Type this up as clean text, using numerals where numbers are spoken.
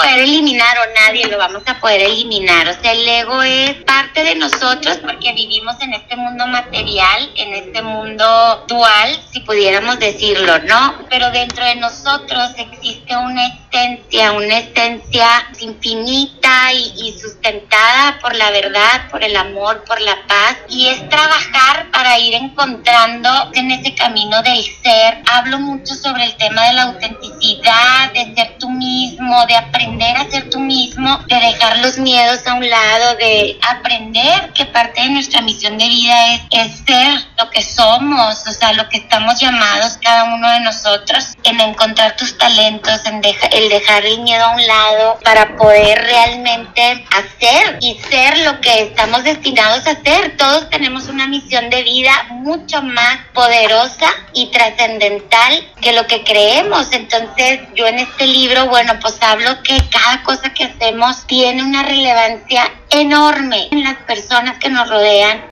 poder eliminar, o nadie lo vamos a poder eliminar. O sea, el ego es parte de nosotros porque vivimos en este mundo material, en este mundo dual, si pudiéramos decirlo, ¿no? Pero dentro de nosotros existe una esencia infinita y sustentada por la verdad, por el amor, por la paz, y es trabajar para ir encontrando en ese camino del ser. Hablo mucho sobre el tema de la autenticidad, de ser tú mismo, de aprender a ser tú mismo, de dejar los miedos a un lado, de aprender que parte de nuestra misión de vida es ser lo que somos, o sea, lo que estamos llamados cada uno de nosotros, en encontrar tus talentos, en el dejar el miedo a un lado para poder realmente hacer y ser lo que estamos destinados a ser. Todos tenemos una misión de vida mucho más poderosa y trascendental que lo que creemos. Entonces, yo en este libro, bueno, pues hablo que cada cosa que hacemos tiene una relevancia enorme en las personas que nos rodean,